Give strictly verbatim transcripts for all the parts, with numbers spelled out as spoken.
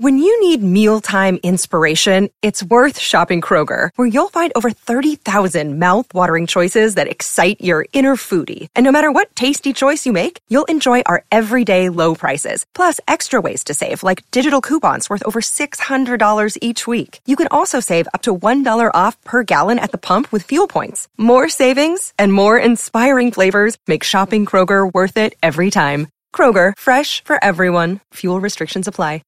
When you need mealtime inspiration, it's worth shopping Kroger, where you'll find over thirty thousand mouth-watering choices that excite your inner foodie. And no matter what tasty choice you make, you'll enjoy our everyday low prices, plus extra ways to save, like digital coupons worth over six hundred dollars each week. You can also save up to one dollar off per gallon at the pump with fuel points. More savings and more inspiring flavors make shopping Kroger worth it every time. Kroger, fresh for everyone. Fuel restrictions apply.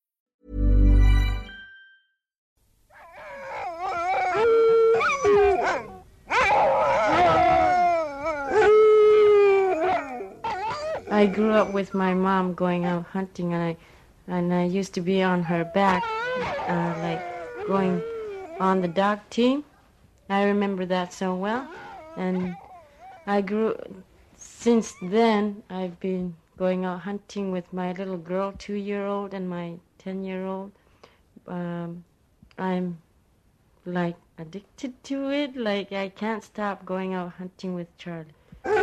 I grew up with my mom going out hunting, and I and I used to be on her back, uh, like going on the dog team. I remember that so well, and I grew. Since then, I've been going out hunting with my little girl, two-year-old, and my ten-year-old. Um, I'm like addicted to it. Like I can't stop going out hunting with Charlie.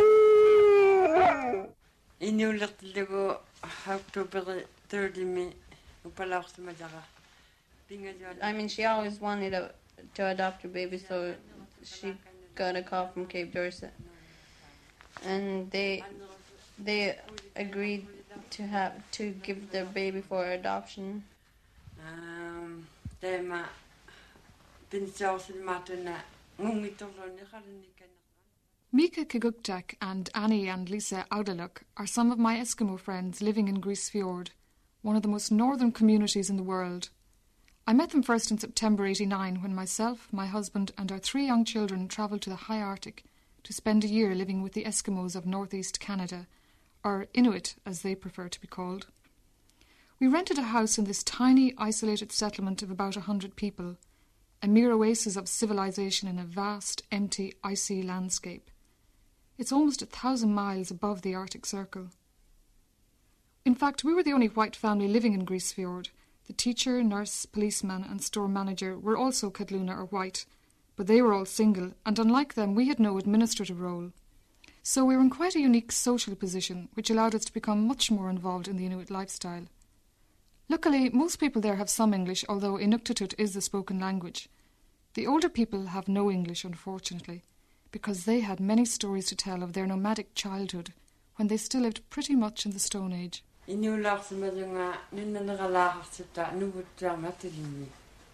Inuulertillugu October thirtieth upalaartumatara. I mean, she always wanted a, to adopt a baby, so she got a call from Cape Dorset, and they they agreed to have to give their baby for adoption. Um, tema pinsaorsilmaatuna ngungittorluunni qalinnikana. Mika Kiguktak and Annie and Lisa Audaluk are some of my Eskimo friends living in Grise Fiord, one of the most northern communities in the world. I met them first in September eighty-nine when myself, my husband and our three young children travelled to the high Arctic to spend a year living with the Eskimos of northeast Canada, or Inuit as they prefer to be called. We rented a house in this tiny, isolated settlement of about a hundred people, a mere oasis of civilization in a vast, empty, icy landscape. It's almost a thousand miles above the Arctic Circle. In fact, we were the only white family living in Grise Fiord. The teacher, nurse, policeman and store manager were also Cadluna or white, but they were all single, and unlike them we had no administrative role. So we were in quite a unique social position, which allowed us to become much more involved in the Inuit lifestyle. Luckily, most people there have some English, although Inuktitut is the spoken language. The older people have no English, unfortunately, because they had many stories to tell of their nomadic childhood when they still lived pretty much in the Stone Age. Inuularsimalunga ninnaneralaahartutta nuvuttuarmatulimi.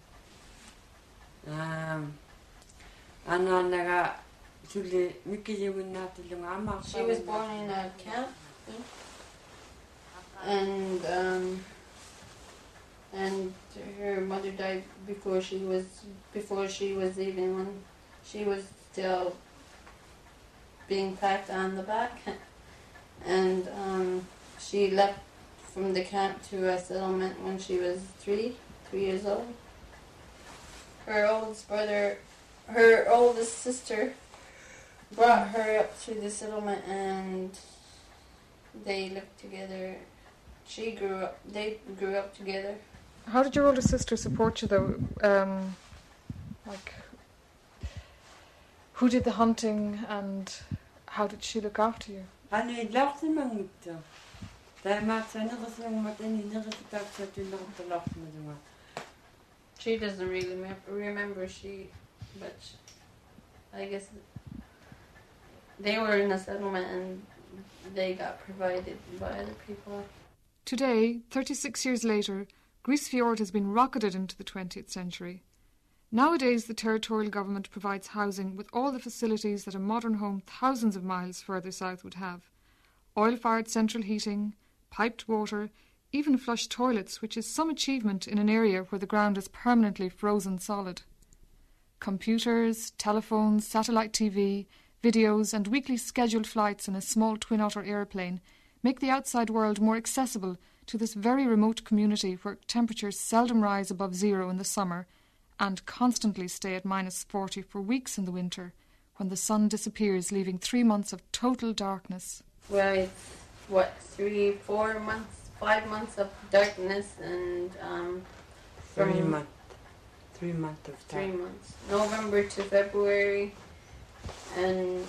Um, anaanaga suli mikkijugunnaatillunga amaarpa. She was born in a camp, and um, and her mother died before she was before she was even when she was still being packed on the back, and um, she left from the camp to a settlement when she was three three years old. Her oldest brother, her oldest sister, brought her up to the settlement, and they lived together. She grew up. They grew up together. How did your older sister support you, though? Um, like, who did the hunting, and how did she look after you? She doesn't really me- remember. She, but she, I guess they were in a settlement and they got provided by other people. Today, thirty-six years later, Grise Fiord has been rocketed into the twentieth century. Nowadays, the territorial government provides housing with all the facilities that a modern home thousands of miles further south would have. Oil-fired central heating, piped water, even flush toilets, which is some achievement in an area where the ground is permanently frozen solid. Computers, telephones, satellite T V, videos and weekly scheduled flights in a small Twin Otter aeroplane make the outside world more accessible to this very remote community where temperatures seldom rise above zero in the summer and constantly stay at minus forty for weeks in the winter, when the sun disappears, leaving three months of total darkness. Well, it's, what, three, four months, five months of darkness, and um, from Three months. Three months of three time. months, November to February, and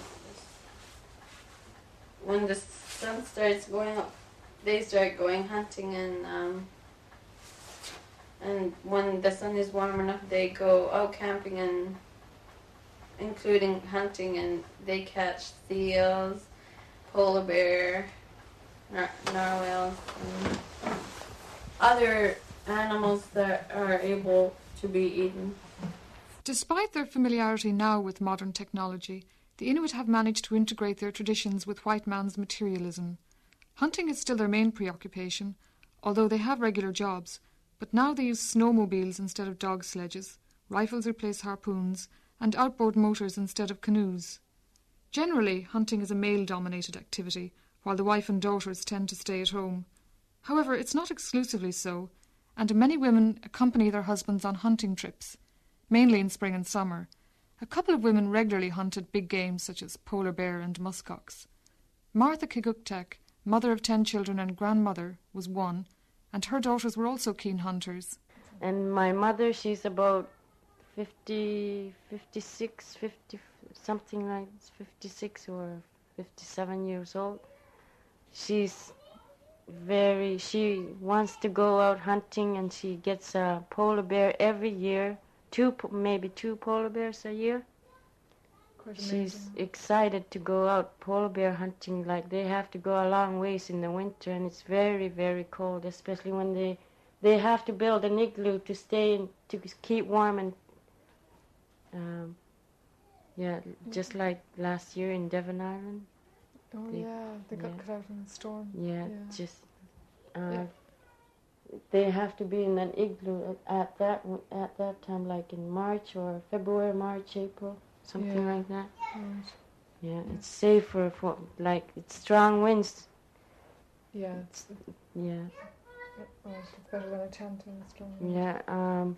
when the sun starts going up, they start going hunting, and um, and when the sun is warm enough, they go out camping and including hunting, and they catch seals, polar bear, nar- narwhals, and other animals that are able to be eaten. Despite their familiarity now with modern technology, the Inuit have managed to integrate their traditions with white man's materialism. Hunting is still their main preoccupation, although they have regular jobs, but now they use snowmobiles instead of dog sledges, rifles replace harpoons, and outboard motors instead of canoes. Generally, hunting is a male-dominated activity, while the wife and daughters tend to stay at home. However, it's not exclusively so, and many women accompany their husbands on hunting trips, mainly in spring and summer. A couple of women regularly hunted big game such as polar bear and muskox. Martha Kiguktek, mother of ten children and grandmother, was one, and her daughters were also keen hunters. And my mother, she's about fifty, fifty-six, fifty, something like fifty-six or fifty-seven years old. She's very, she wants to go out hunting, and she gets a polar bear every year, two, maybe two polar bears a year. She's excited to go out polar bear hunting. Like, they have to go a long ways in the winter, and it's very, very cold, especially when they they have to build an igloo to stay in, to keep warm. And um, yeah, just like last year in Devon Island. Oh they, yeah, they got yeah. cut out in the storm. Yeah, yeah. just uh, yeah. they have to be in an igloo at that at that time, like in March or February, March, April. Something yeah. like that. Right. Yeah, yeah, it's safer for, like, it's strong winds. Yeah, it's, yeah. Right, it's better than a tent in the storm. Yeah, um,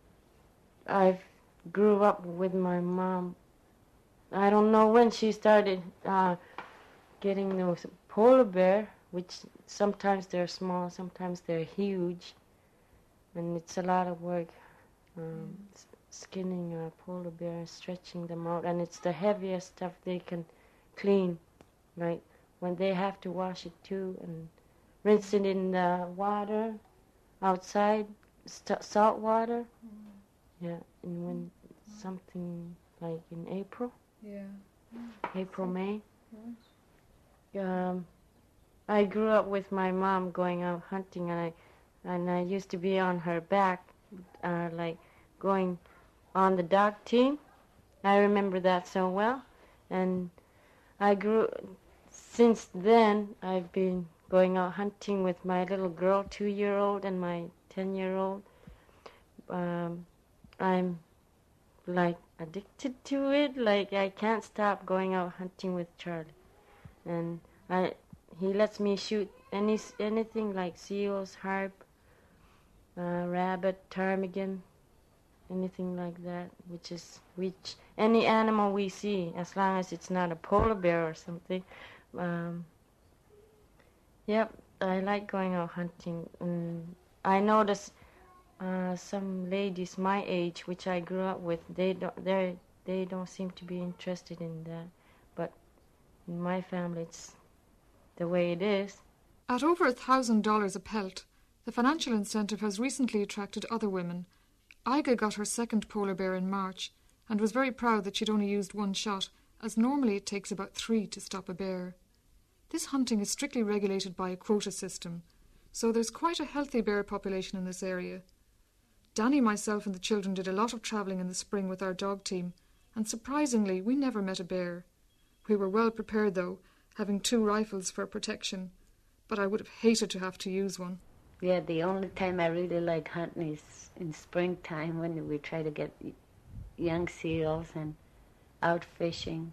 I grew up with my mom. I don't know when she started uh, getting those polar bear, which sometimes they're small, sometimes they're huge, and it's a lot of work. Um, mm. Skinning a polar bear and stretching them out, and it's the heaviest stuff they can clean. Like when they have to wash it too and rinse it in the water outside, st- salt water. Mm. Yeah, and when mm. something like in April. Yeah. Mm. April, May. Right. Um, I grew up with my mom going out hunting, and I and I used to be on her back, uh, like going on the dog team. I remember that so well. And I grew, since then, I've been going out hunting with my little girl, two-year-old, and my ten-year-old. Um, I'm, like, addicted to it. Like, I can't stop going out hunting with Charlie. And I, he lets me shoot any anything like seals, harp, uh, rabbit, ptarmigan, anything like that, which is which any animal we see, as long as it's not a polar bear or something. Um, yep, I like going out hunting. And I notice uh, some ladies my age, which I grew up with, they don't they they don't seem to be interested in that. But in my family, it's the way it is. At over a thousand dollars a pelt, the financial incentive has recently attracted other women. Iga got her second polar bear in March and was very proud that she'd only used one shot, as normally it takes about three to stop a bear. This hunting is strictly regulated by a quota system, so there's quite a healthy bear population in this area. Danny, myself and the children did a lot of travelling in the spring with our dog team, and surprisingly we never met a bear. We were well prepared though, having two rifles for protection, but I would have hated to have to use one. Yeah, the only time I really like hunting is in springtime when we try to get young seals and out fishing.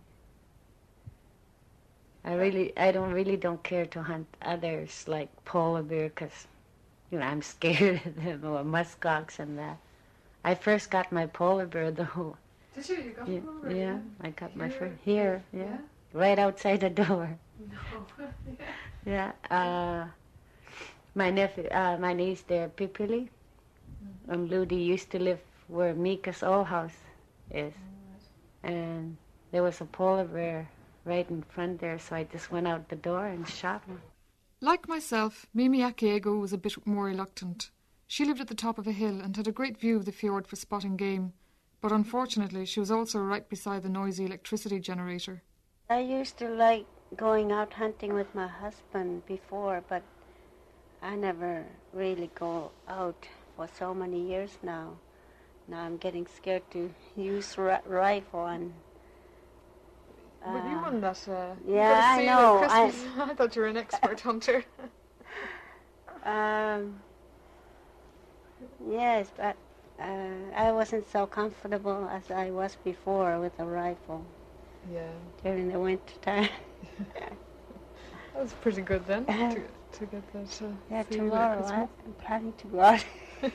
I really, I don't really don't care to hunt others like polar bear because, you know, I'm scared of them, or muskox and that. I first got my polar bear though. Did you? You got yeah, a polar bear? Yeah, Yeah, I got here, my first here, yeah, yeah, right outside the door. No. Yeah. Uh, my nephew, uh, my niece there, Pipili, mm-hmm. and Ludi used to live where Mika's old house is, right. And there was a polar bear right in front there, so I just went out the door and shot one. Like myself, Mimi Akiego was a bit more reluctant. She lived at the top of a hill and had a great view of the fjord for spotting game, but unfortunately she was also right beside the noisy electricity generator. I used to like going out hunting with my husband before, but I never really go out for so many years now. Now I'm getting scared to use r- rifle and. Uh, But you won that. Uh, yeah, I know. I, I thought you were an expert hunter. um. Yes, but uh, I wasn't so comfortable as I was before with a rifle. Yeah. During the winter time. That was pretty good then, to, to get that. Uh, yeah, feel tomorrow at I, I'm planning to go out.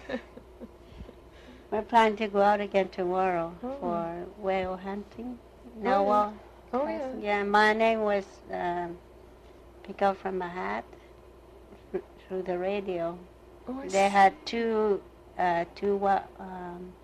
We're planning to go out again tomorrow oh. for whale hunting. No, oh, well, yeah. Oh, yeah. Yeah, my name was um, picked up from a hat through the radio. Oh, I they see. had two, uh, two what, um,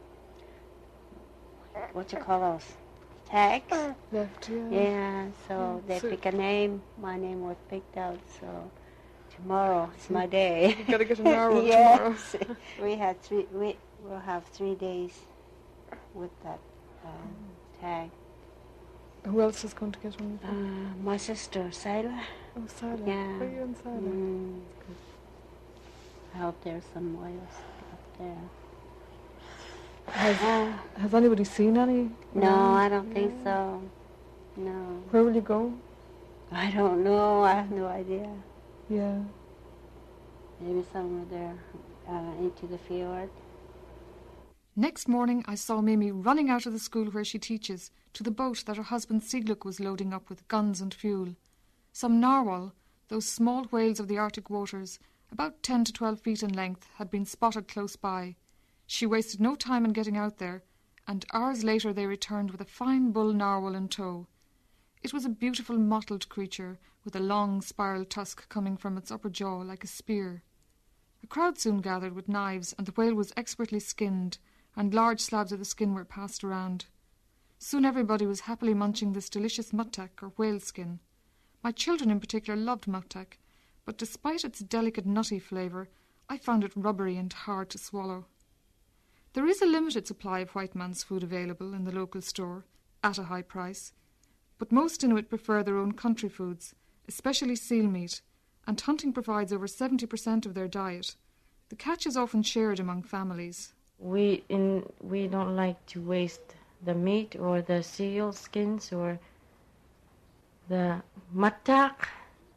what you call those? Tags. Left, yeah. Yeah, so Yeah, they so- pick a name. My name was picked out, so tomorrow is my day. You gotta get a narrow yes. tomorrow. we had three. We will have three days with that um, tag. Who else is going to get one? Uh, my sister, Sila. Oh, Sila. Yeah. Where are you and Sila? Mm. I hope there's some whales up there. Has, Uh, has anybody seen any? no, around? I don't think so. No. Where will you go? I don't know. I have no idea. Yeah. Maybe somewhere there, uh, into the fjord. Next morning I saw Mimi running out of the school where she teaches to the boat that her husband Sigluk was loading up with guns and fuel. Some narwhal, those small whales of the Arctic waters, about ten to twelve feet in length, had been spotted close by. She wasted no time in getting out there, and hours later they returned with a fine bull narwhal in tow. It was a beautiful mottled creature with a long spiral tusk coming from its upper jaw like a spear. A crowd soon gathered with knives, and the whale was expertly skinned, and large slabs of the skin were passed around. Soon everybody was happily munching this delicious muttak, or whale skin. My children in particular loved muttak, but despite its delicate nutty flavour, I found it rubbery and hard to swallow. There is a limited supply of white man's food available in the local store, at a high price, but most Inuit prefer their own country foods, especially seal meat, and hunting provides over seventy percent of their diet. The catch is often shared among families. We in we don't like to waste the meat or the seal skins or the matak.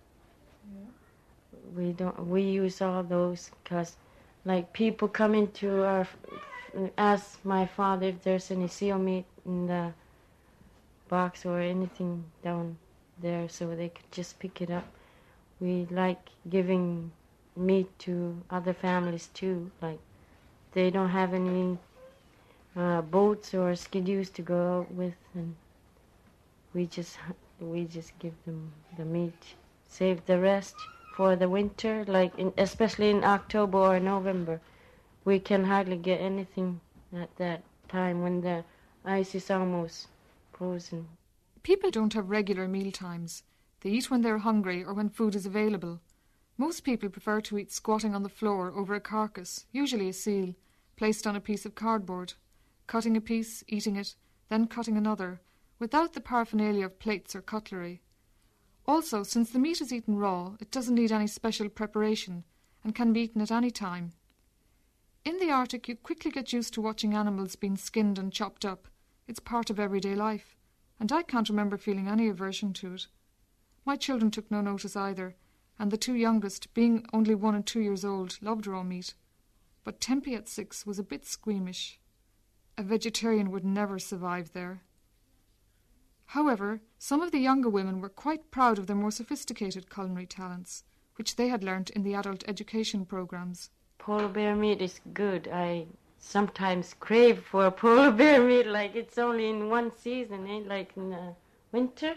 We don't. We use all those because, like, people come into our ask my father if there's any seal meat in the box or anything down there, so they could just pick it up. We like giving meat to other families too. Like, they don't have any uh, boats or skidoos to go out with, and we just we just give them the meat. Save the rest for the winter, like in, especially in October or November. We can hardly get anything at that time when the ice is almost frozen. People don't have regular meal times. They eat when they're hungry or when food is available. Most people prefer to eat squatting on the floor over a carcass, usually a seal, placed on a piece of cardboard, cutting a piece, eating it, then cutting another, without the paraphernalia of plates or cutlery. Also, since the meat is eaten raw, it doesn't need any special preparation and can be eaten at any time. In the Arctic, you quickly get used to watching animals being skinned and chopped up. It's part of everyday life, and I can't remember feeling any aversion to it. My children took no notice either, and the two youngest, being only one and two years old, loved raw meat. But Tempe at six was a bit squeamish. A vegetarian would never survive there. However, some of the younger women were quite proud of their more sophisticated culinary talents, which they had learnt in the adult education programs. Polar bear meat is good. I sometimes crave for polar bear meat, like it's only in one season, ain't like in the winter.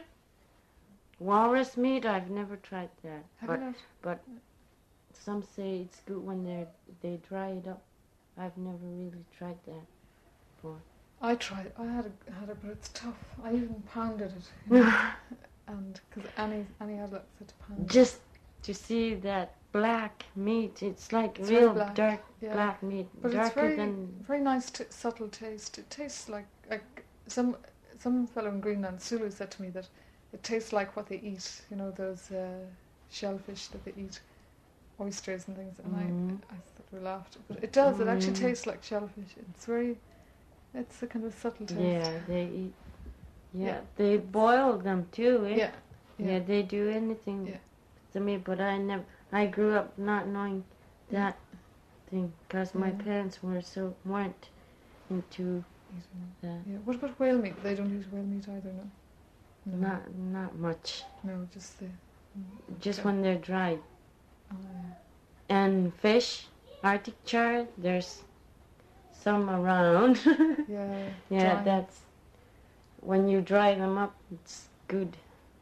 Walrus meat, I've never tried that. Have but you not? but some say it's good when they they dry it up. I've never really tried that before. I tried. I had a, had it, but it's tough. I even pounded it, you know, and because Annie Annie had lots to pound. Just to see that black meat. It's like It's real very black, dark yeah. black meat, But darker it's very, than. very nice, t- subtle taste. It tastes like, like some some fellow in Greenland, Sulu, said to me that it tastes like what they eat. You know, those uh, shellfish that they eat, oysters and things. And Mhm. I, I sort of laughed, but it does. It actually Mm. tastes like shellfish. It's very, it's a kind of subtle taste. Yeah, they eat. Yeah, Yeah. they boil them too. Eh? Yeah. Yeah. Yeah. they do anything Yeah. to me, but I never. I grew up not knowing that thing because my Yeah. parents were so weren't into that. Yeah. What about whale meat? They don't use whale meat either, no. No. Not not much. No, just the. Just Okay. when they're dried. Oh, yeah. And fish, Arctic char. There's some around. Yeah. Yeah, dry. that's when you dry them up. It's good,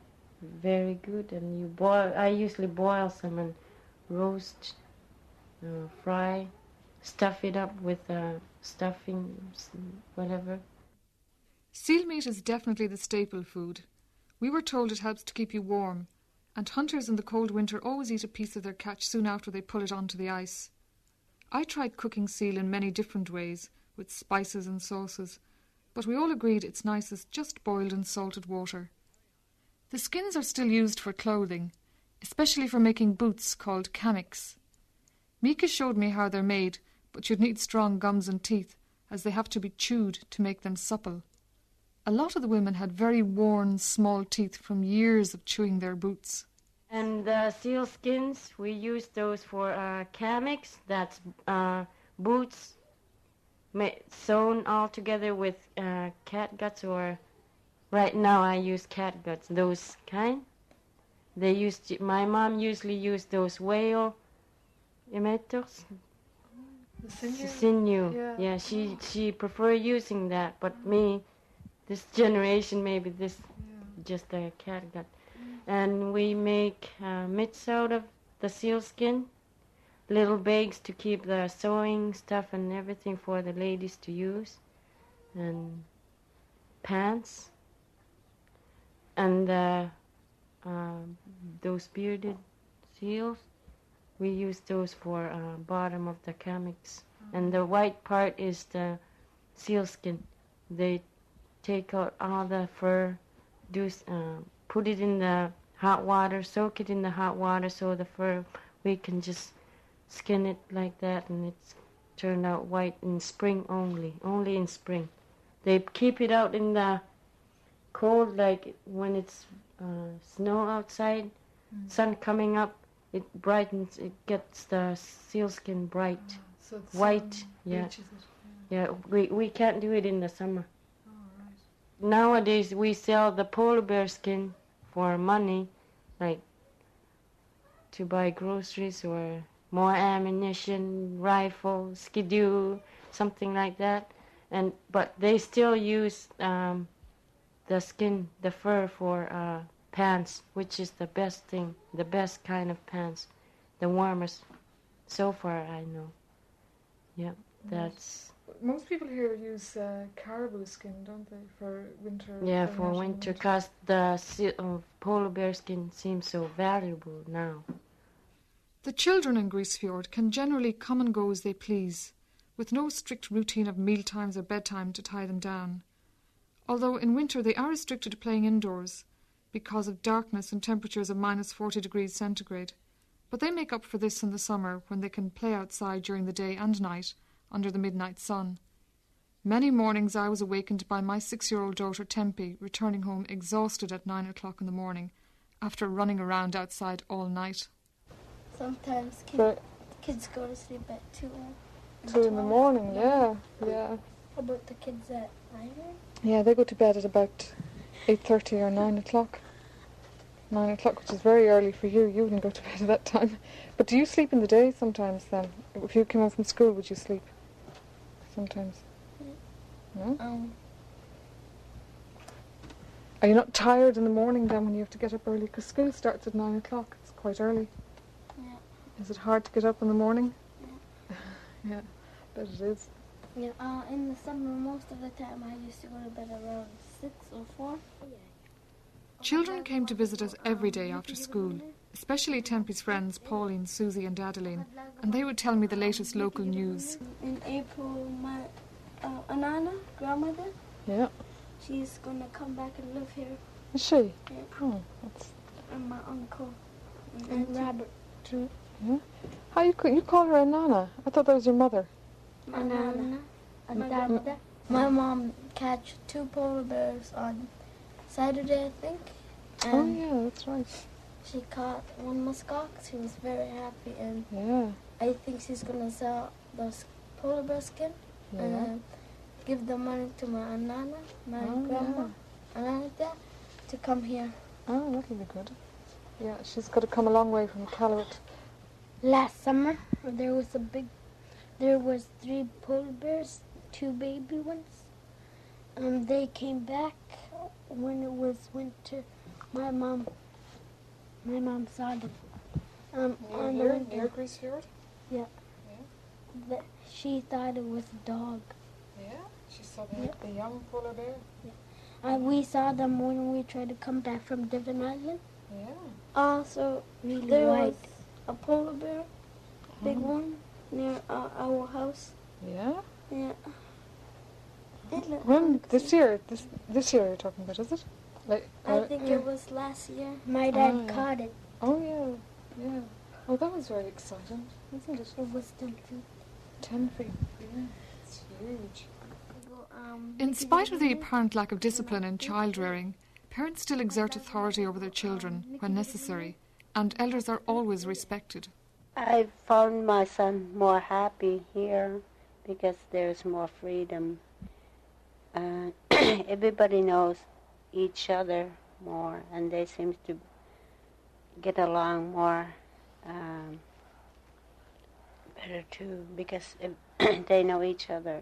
very good. And you boil. I usually boil some and roast, uh, fry, stuff it up with uh, stuffing, s- whatever. Seal meat is definitely the staple food. We were told it helps to keep you warm, and hunters in the cold winter always eat a piece of their catch soon after they pull it onto the ice. I tried cooking seal in many different ways, with spices and sauces, but we all agreed it's nicest just boiled in salted water. The skins are still used for clothing, especially for making boots called kamiks. Mika showed me how they're made, but you'd need strong gums and teeth, as they have to be chewed to make them supple. A lot of the women had very worn, small teeth from years of chewing their boots. And the seal skins, we use those for uh, kamiks. That's uh, boots ma- sewn all together with uh, cat guts, or right now I use cat guts, those kind. They used to, my mom usually used those whale emitters. The sinew? Sinew. Yeah. Yeah, she she prefer using that, but me, this generation, maybe this Yeah. just a cat gut. And we make uh, mitts out of the seal skin, little bags to keep the sewing stuff and everything for the ladies to use, and pants, and uh, uh, those bearded seals, we use those for uh, bottom of the kamiks. And the white part is the seal skin. They take out all the fur, do s- uh, put it in the hot water, soak it in the hot water so the fur, we can just skin it like that, and it's turned out white in spring only, only in spring. They keep it out in the cold, like when it's uh, snow outside, sun coming up, it brightens, it gets the sealskin bright, So it's white, sun yeah. bleaches it. Yeah. Yeah, we, we can't do it in the summer. Oh, right. Nowadays we sell the polar bear skin for money, like to buy groceries or more ammunition, rifle, skidoo, something like that. And but they still use um, the skin, the fur for uh, pants, which is the best thing, the best kind of pants, the warmest. So far, I know. Yeah, that's Most people here use uh, caribou skin, don't they, for winter? yeah going for out in winter, cause the se- uh, polar bear skin seems so valuable now. The children in Greasefjord can generally come and go as they please, with no strict routine of meal times or bedtime to tie them down. Although in winter they are restricted to playing indoors because of darkness and temperatures of minus forty degrees centigrade. But they make up for this in the summer when they can play outside during the day and night under the midnight sun. Many mornings I was awakened by my six-year-old daughter Tempe returning home exhausted at nine o'clock in the morning after running around outside all night. Sometimes kid, But kids go to sleep at two. and two in the twelve. morning, yeah, yeah. How about the kids at nine? Yeah, they go to bed at about eight thirty or nine o'clock. Nine o'clock, which is very early for you. You wouldn't go to bed at that time. But do you sleep in the day sometimes then? If you came home from school, would you sleep sometimes? No? Um, Are you not tired in the morning then when you have to get up early? Because school starts at nine o'clock. It's quite early. yeah. Is it hard to get up in the morning? Yeah. Yeah, bet it is. Yeah. Uh, in the summer, most of the time, I used to go to bed around six or four. Children came to visit us every day after school. especially Tempe's friends Pauline, Susie and Adeline, and they would tell me the latest local news. In April, my uh, Anana, grandmother, Yeah. she's going to come back and live here. Is she? Yeah. Oh, that's... And my uncle and, And auntie. Robert, too. Yeah. How you, you call her a Nana? I thought that was your mother. Anana. My Anana. My mom catch two polar bears on Saturday, I think. And Oh, yeah, that's right. she caught one muskox. She was very happy, and Yeah. I think she's going to sell those polar bear skin Yeah. and give the money to my Anana, my Oh, grandma, Anana, to come here. Oh, that'll be good. Yeah, she's got to come a long way from Calvert. Last summer, there was a big, there was three polar bears, two baby ones. Um, they came back when it was winter. My mom, my mom saw them. Um, on the window. Greasefjord? Yeah. The, she thought it was a dog. Yeah. She saw the, Yeah. the young polar bear. Uh, we saw them when we tried to come back from Devon Island. Yeah. Also, Really there white. was a polar bear, big Oh. one, near uh, our house. Yeah. Yeah. It looked When? like- This year? This this year you're talking about, is it? Like. I uh, think yeah. it was last year. My dad Oh, yeah. caught it. Oh yeah. Yeah. Oh, that was very exciting, isn't it? It was ten feet. Ten feet. Yeah. It's huge. Um, In spite of the apparent lack of discipline in child rearing, parents still exert authority over their children when necessary, and elders are always respected. I found my son more happy here because there's more freedom. Uh, everybody knows each other more, and they seem to get along more um, better too because they know each other.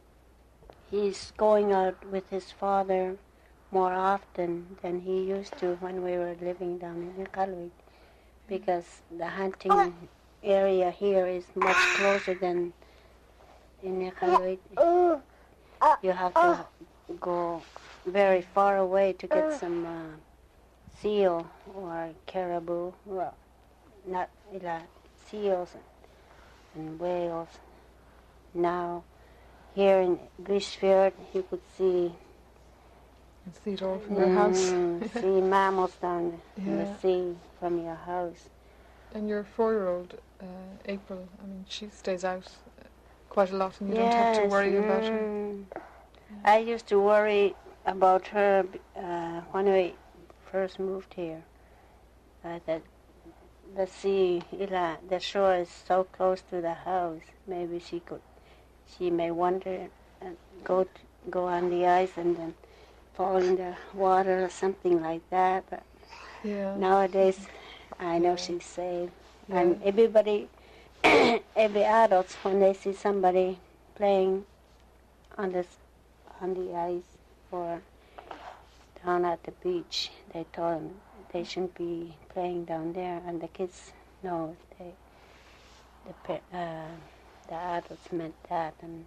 He's going out with his father more often than he used to when we were living down in Iqaluit, because the hunting area here is much closer than in Iqaluit. You have to go very far away to get some uh, seal or caribou. Well, not uh, seals and whales. Now, here in Greasefjord, you could see You see it all from your house. mm, see mammals down in the Yeah. sea from your house. And your four-year-old, uh, April, I mean, she stays out uh, quite a lot, and you don't have to Yes, worry about her. mm. I used to worry about her uh, when we first moved here. Uh, that the sea, ila- the shore is so close to the house. Maybe she could, she may wander and go to, go on the ice and then fall in the water or something like that. But Yeah. nowadays, I know Yeah. she's safe. Yeah. And everybody, every adults, when they see somebody playing on this, on the ice or down at the beach, they tell them they shouldn't be playing down there. And the kids know they, the pa- uh, the adults meant that, and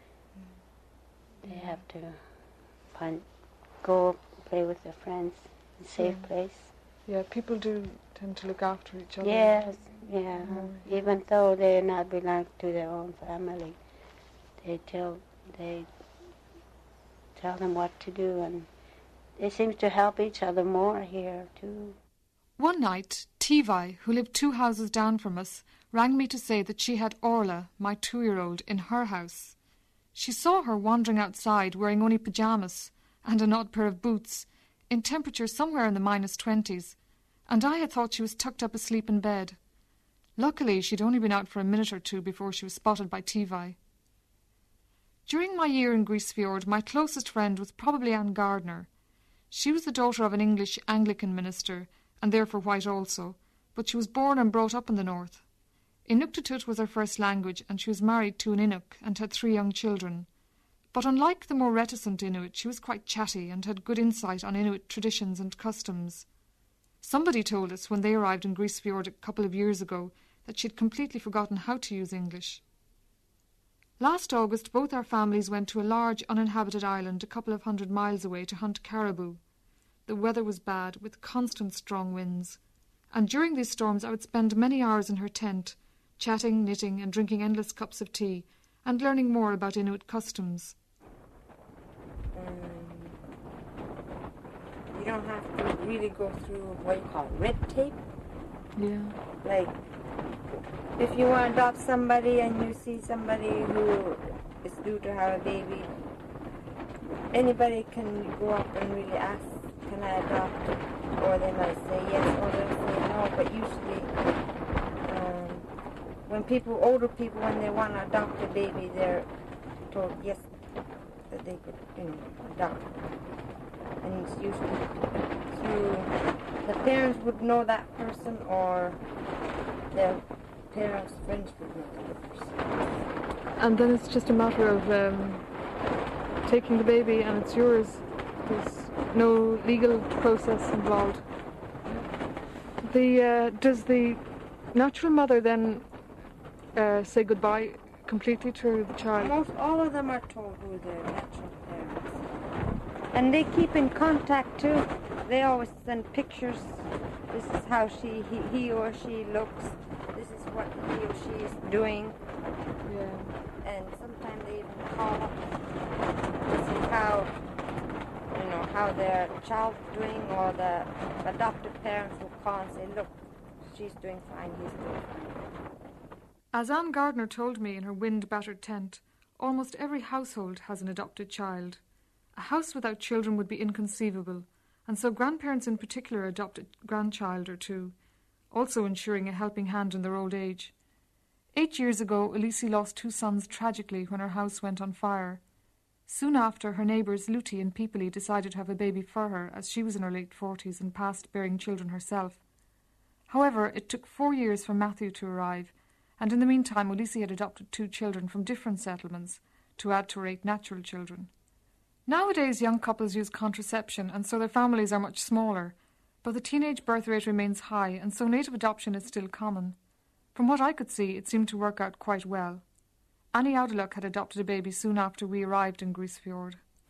they have to find, go play with their friends in a safe Yeah. place. Yeah, people do tend to look after each other. Yes, yeah. Oh, Even though they not belong to their own family, they tell they tell them what to do, and they seem to help each other more here too. One night, Tivai, who lived two houses down from us, rang me to say that she had Orla, my two-year-old, in her house. She saw her wandering outside wearing only pyjamas and an odd pair of boots, in temperature somewhere in the minus twenties, and I had thought she was tucked up asleep in bed. Luckily, she'd only been out for a minute or two before she was spotted by Tivai. During my year in Greasefjord, my closest friend was probably Anne Gardner. She was the daughter of an English Anglican minister, and therefore white also, but she was born and brought up in the north. Inuktitut was her first language, and she was married to an Inuk and had three young children. But unlike the more reticent Inuit, she was quite chatty and had good insight on Inuit traditions and customs. Somebody told us when they arrived in Greasefjord a couple of years ago that she'd completely forgotten how to use English. Last August, both our families went to a large uninhabited island a couple of hundred miles away to hunt caribou. The weather was bad, with constant strong winds. and during these storms I would spend many hours in her tent, chatting, knitting and drinking endless cups of tea, and learning more about Inuit customs. Um, you don't have to really go through what you call red tape. Yeah. Like, if you want to adopt somebody and you see somebody who is due to have a baby, anybody can go up and really ask, can I adopt? Or they might say yes, or they'll say no. But usually, um, when people, older people, when they want to adopt a baby, they're told yes, that they could, you know, adopt. And it's usually through, the parents would know that person, or their parents' friends would know that person. And then it's just a matter of um, taking the baby and it's yours. There's no legal process involved. The uh, does the natural mother then uh, say goodbye completely to the child? Most all of them are told who their natural parents, and they keep in contact too. They always send pictures. This is how she, he, he or she looks. This is what he or she is doing. Yeah. And sometimes they even call up to see how, you know, how their child's doing, or the adoptive parents will call and say, look, she's doing fine, he's doing fine. As Anne Gardner told me in her wind-battered tent, almost every household has an adopted child. A house without children would be inconceivable, and so grandparents in particular adopt a grandchild or two, also ensuring a helping hand in their old age. Eight years ago, Elise lost two sons tragically when her house went on fire. Soon after, her neighbours Luty and Peepily decided to have a baby for her, as she was in her late forties and past bearing children herself. However, it took four years for Matthew to arrive, and in the meantime Elise had adopted two children from different settlements to add to her eight natural children. Nowadays, young couples use contraception, and so their families are much smaller, but the teenage birth rate remains high, and so native adoption is still common. From what I could see, it seemed to work out quite well. Annie Audeluk had adopted a baby soon after we arrived in Grisfjord.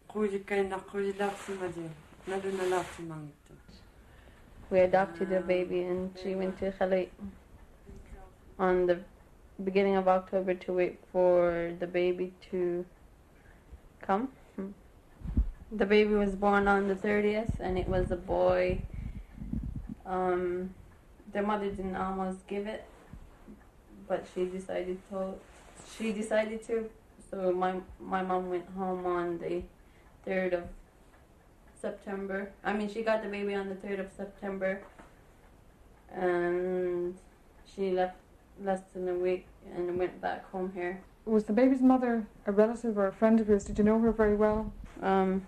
We adopted a baby and she went to Khalid on the beginning of October to wait for the baby to come. The baby was born on the thirtieth and it was a boy. Um, the mother didn't almost give it, but she decided to. She decided to. So my my mom went home on the third of September. I mean, she got the baby on the third of September, and she left less than a week and went back home here. Was the baby's mother a relative or a friend of yours? Did you know her very well? Um,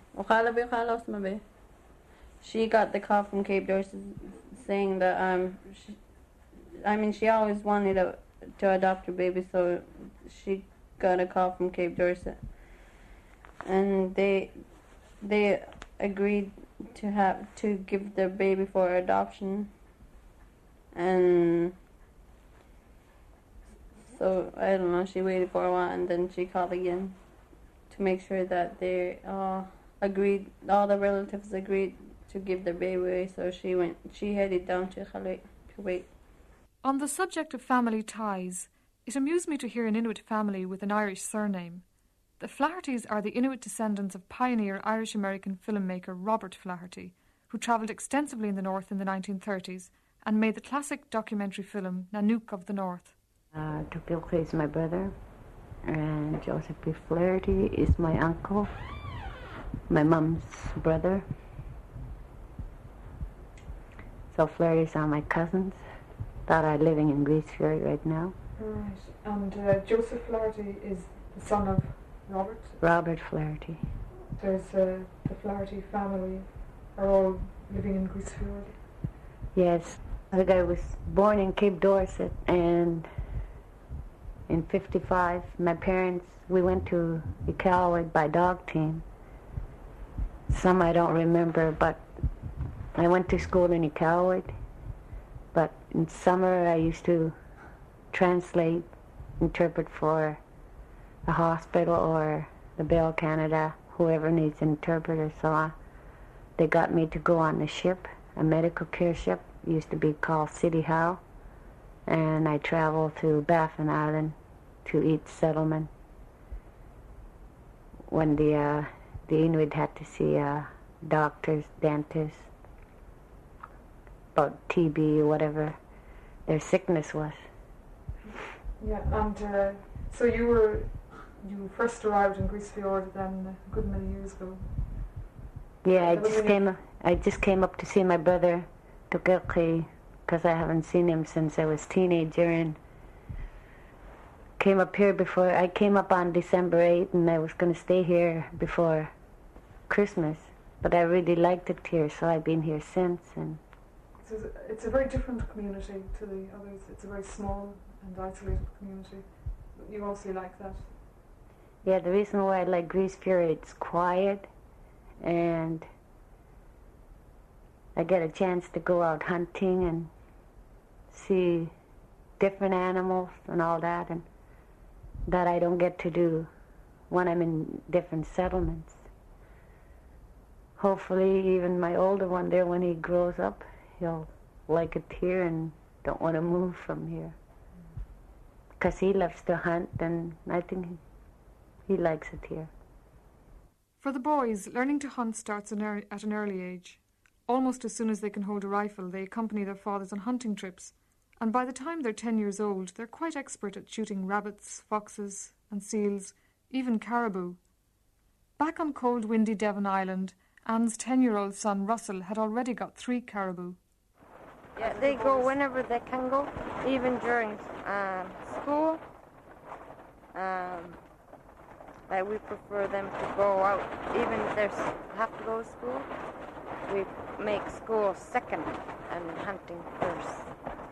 she got the call from Cape Dorset saying that um, she, I mean, she always wanted a, to adopt her baby, so she got a call from Cape Dorset, and they they agreed to have to give their baby for adoption, and so I don't know. She waited for a while, and then she called again to make sure that they all agreed. All the relatives agreed to give their baby away. So she went. She headed down to Khalid to wait. On the subject of family ties, it amused me to hear an Inuit family with an Irish surname. The Flahertys are the Inuit descendants of pioneer Irish-American filmmaker Robert Flaherty, who travelled extensively in the North in the nineteen thirties and made the classic documentary film Nanook of the North. Uh, Tokilke is my brother, and Joseph P. Flaherty is my uncle, my mom's brother. So Flahertys are my cousins that are living in Grisfjord right now. Right, and uh, Joseph Flaherty is the son of Robert? Robert Flaherty. There's uh, the Flaherty family are all living in Grisfjord? Yes. I think I was born in Cape Dorset, and in fifty-five, my parents, we went to Iqaluit by dog team. Some I don't remember, but I went to school in Iqaluit. But in summer, I used to translate, interpret for a hospital or the Bell Canada, whoever needs an interpreter. So I, they got me to go on the ship, a medical care ship, used to be called City Hall, and I traveled to Baffin Island to each settlement when the uh, the Inuit had to see uh, doctors, dentists, about T B or whatever their sickness was. Yeah, and uh, so you were you first arrived in Grease Fjord then a good many years ago. Yeah, I just came. I just came up to see my brother, Tukilki, because I haven't seen him since I was a teenager, and came up here before. I came up on December eighth, and I was going to stay here before Christmas, but I really liked it here, so I've been here since. And so it's a very different community to the others. It's a very small and isolated community. You also like that? Yeah, the reason why I like Grease Fjord, it's quiet, and I get a chance to go out hunting and see different animals and all that, and that I don't get to do when I'm in different settlements. Hopefully even my older one there, when he grows up, he'll like it here and don't want to move from here. Because he loves to hunt, and I think he, he likes it here. For the boys, learning to hunt starts an ear- at an early age. Almost as soon as they can hold a rifle, they accompany their fathers on hunting trips, and by the time they're ten years old, they're quite expert at shooting rabbits, foxes and seals, even caribou. Back on cold, windy Devon Island, Anne's ten-year-old son Russell had already got three caribou. Yeah, they go whenever they can go, even during um, school. Um, like we prefer them to go out, even if they have to go to school. We make school second and hunting first.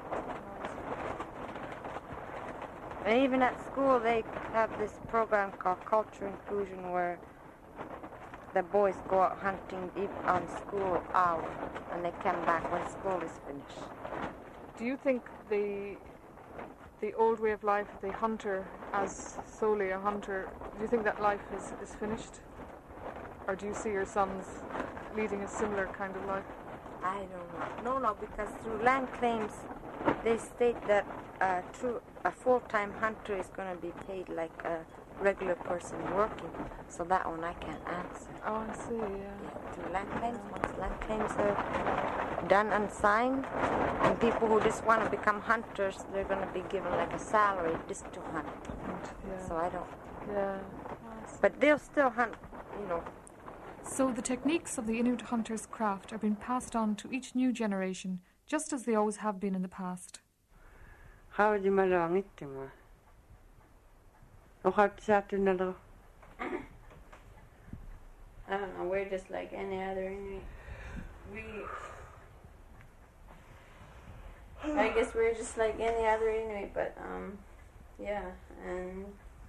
And even at school, they have this program called Culture Inclusion, where the boys go out hunting on school hour, and they come back when school is finished. Do you think the the old way of life, the hunter as solely a hunter, do you think that life is, is finished? Or do you see your sons leading a similar kind of life? I don't know. No, no, because through land claims, they state that uh, true, a full-time hunter is going to be paid like a regular person working. So that one I can't answer. Oh, I see, yeah. yeah through land claims, once land claims are done and signed, and people who just want to become hunters, they're going to be given like a salary just to hunt. Yeah. So I don't... Yeah. But they'll still hunt, you know. So the techniques of the Inuit hunter's craft are being passed on to each new generation, just as they always have been in the past. How do you malong it, ma? Oh, how to know? I don't know. We're just like any other Inuit. We, I guess we're just like any other Inuit, but um, yeah, and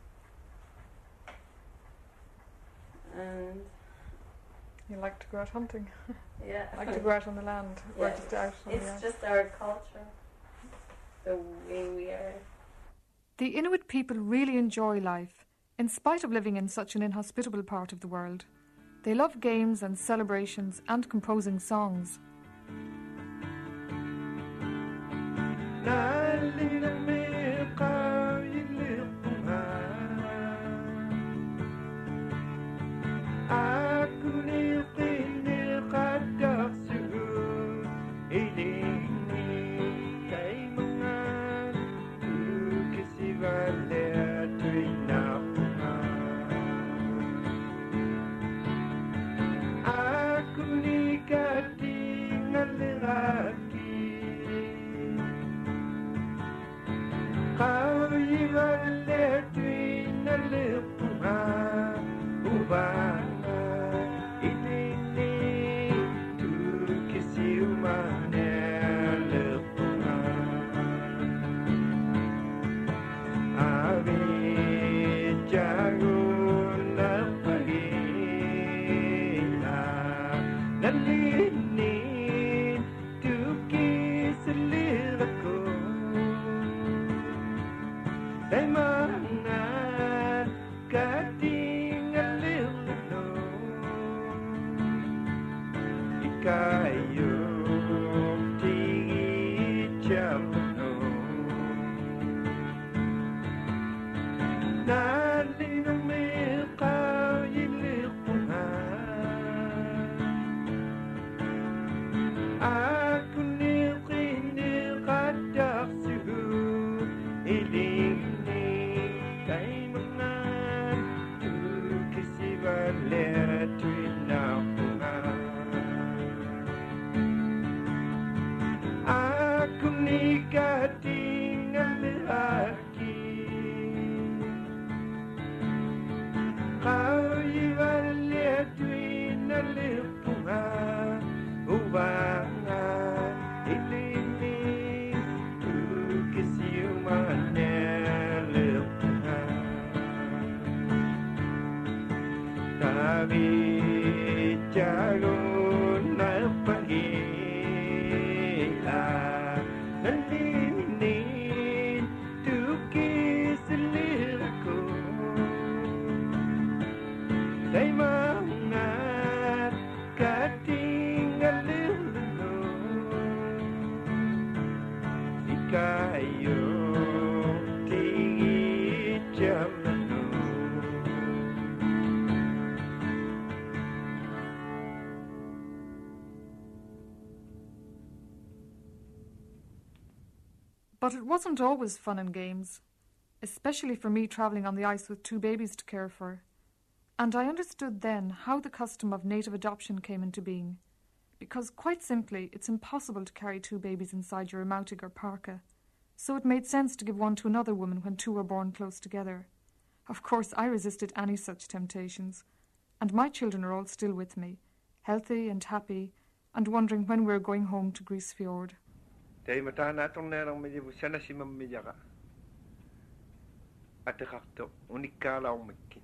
and. You like to go out hunting? Yeah. Like to go out on the land? Yeah. Or just out on it's the just our culture, the way we are. The Inuit people really enjoy life, in spite of living in such an inhospitable part of the world. They love games and celebrations and composing songs. But it wasn't always fun and games, especially for me travelling on the ice with two babies to care for. And I understood then how the custom of native adoption came into being, because quite simply it's impossible to carry two babies inside your mautig or parka, so it made sense to give one to another woman when two were born close together. Of course, I resisted any such temptations, and my children are all still with me, healthy and happy, and wondering when we're going home to Grise Fiord. Tei matana tong nerang meje busana si mamijaka. Atekakto unikala umkin.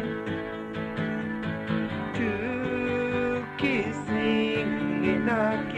Kissing in a